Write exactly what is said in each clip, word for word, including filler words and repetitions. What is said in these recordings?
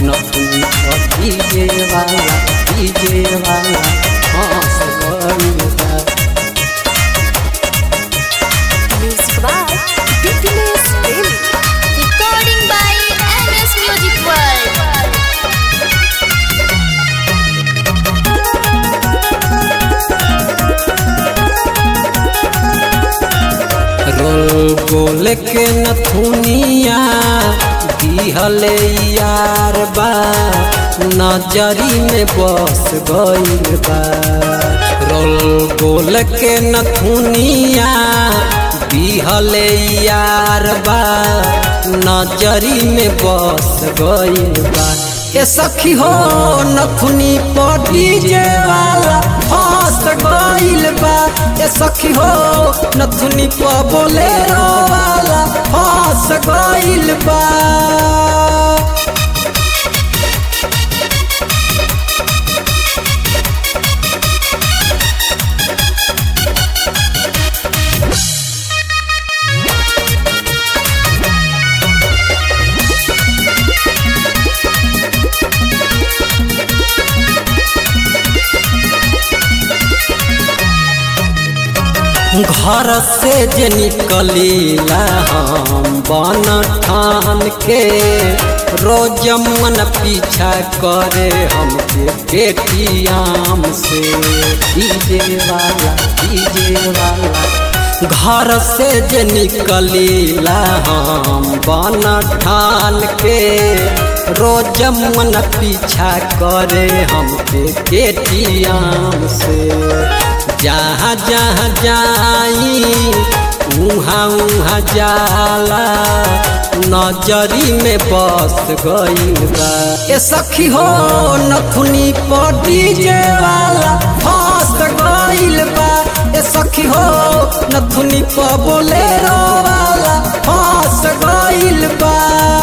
नथुनी पर डीजे वाला डीजे वाला हंस गइल बा। Music by Fitness Baby. Recording by M S Music World. रोल गोल के नथुनिया दिहले यार बा नजरी में बस गइल बा। रोल गोल के नथुनिया दिहले यार बा नजरी में बस गइल बा। ए सखी हो नथुनी पर डीजे वाला हंस गइल बा। ए सखी हो नथुनी पर बोलेरो वाला हंस गइल बा। घर से जे निकलीला हम बन ठान के रोज मन पीछा करे हमके पेटियाम से डीजे वाला डीजे वाला। घर से जे निकलीला हम बन ठान के रोज मन पीछा करे हमके पेटियाम से। जहाँ जहाँ जाई उहाँ उहाँ जाला नजरी में बस गइल बा। ए सखी हो नथुनी पर डीजे वाला हंस गइल बा। ए सखी हो नथुनी पर बोलेरो वाला हंस गइल बा।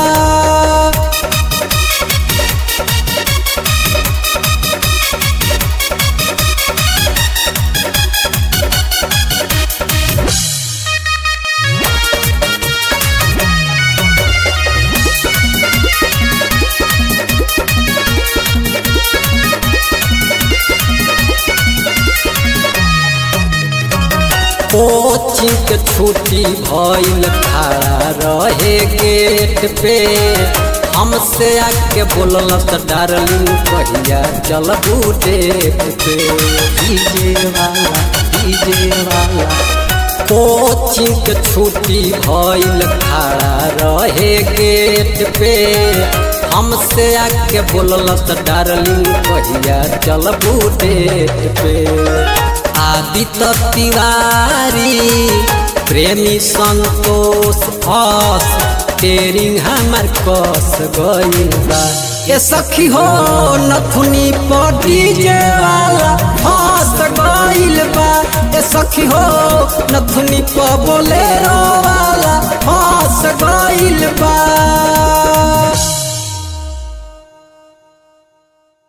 कोचिंग के छुट्टी भइल खड़ा रहे गेट पे हमसे आके बोलल त डार्लिंग कहिया चलबू डेट पे डीजे वाला डीजे वाला। कोचिंग के छुट्टी भइल खड़ा रहे गेट पे हमसे आके बोलल त डार्लिंग कहिया चलबू डेट पे। आदित्य तिवारी प्रेमी संतोष हस तेरिंग हमर कस गइल बा। ए सखी हो नथुनी पर डीजे वाला हंस गइल बा। ए सखी हो नथुनी पर बोलेरो वाला हंस गइल बा।